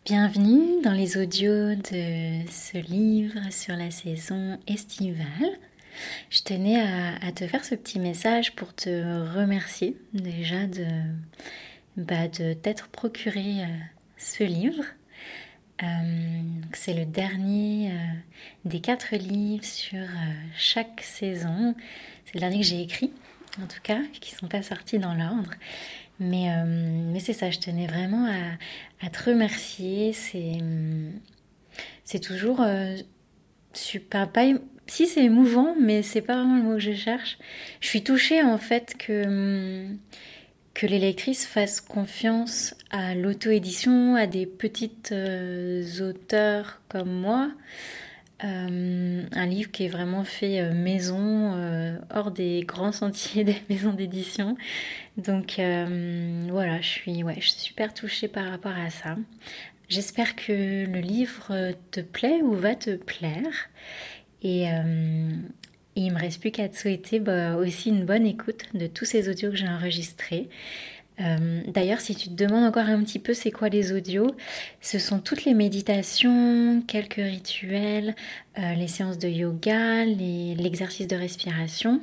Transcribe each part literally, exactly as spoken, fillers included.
Bienvenue dans les audios de ce livre sur la saison estivale. Je tenais à, à te faire ce petit message pour te remercier déjà de, bah, de t'être procuré euh, ce livre. Euh, c'est le dernier euh, des quatre livres sur euh, chaque saison. C'est le dernier que j'ai écrit, en tout cas, qui ne sont pas sortis dans l'ordre. Mais, euh, mais c'est ça, je tenais vraiment à, à te remercier. C'est, c'est toujours euh, super. Pas, si c'est émouvant, mais c'est pas vraiment le mot que je cherche. Je suis touchée en fait que, que les lectrices fassent confiance à l'auto-édition, à des petites euh, auteurs comme moi. Euh, un livre qui est vraiment fait euh, maison, euh, hors des grands sentiers des maisons d'édition. Donc euh, voilà, je suis, ouais, je suis super touchée par rapport à ça. J'espère que le livre te plaît ou va te plaire. Et, euh, et il me reste plus qu'à te souhaiter bah, aussi une bonne écoute de tous ces audios que j'ai enregistrés. Euh, D'ailleurs, si tu te demandes encore un petit peu c'est quoi les audios, ce sont toutes les méditations, quelques rituels, euh, les séances de yoga, les- l'exercice de respiration.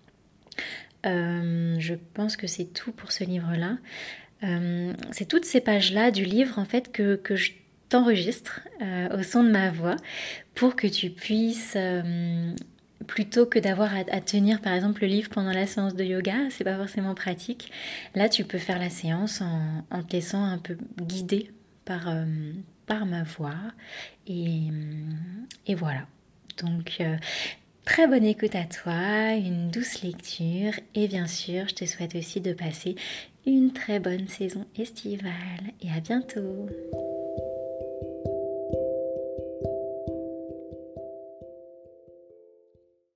Euh, je pense que c'est tout pour ce livre-là. Euh, c'est toutes ces pages-là du livre en fait que, que je t'enregistre euh, au son de ma voix pour que tu puisses, euh, plutôt que d'avoir à, à tenir par exemple le livre pendant la séance de yoga, c'est pas forcément pratique. Là, tu peux faire la séance en, en te laissant un peu guider par, euh, par ma voix. Et, et voilà. Donc, euh, très bonne écoute à toi, une douce lecture et bien sûr, je te souhaite aussi de passer une très bonne saison estivale et à bientôt.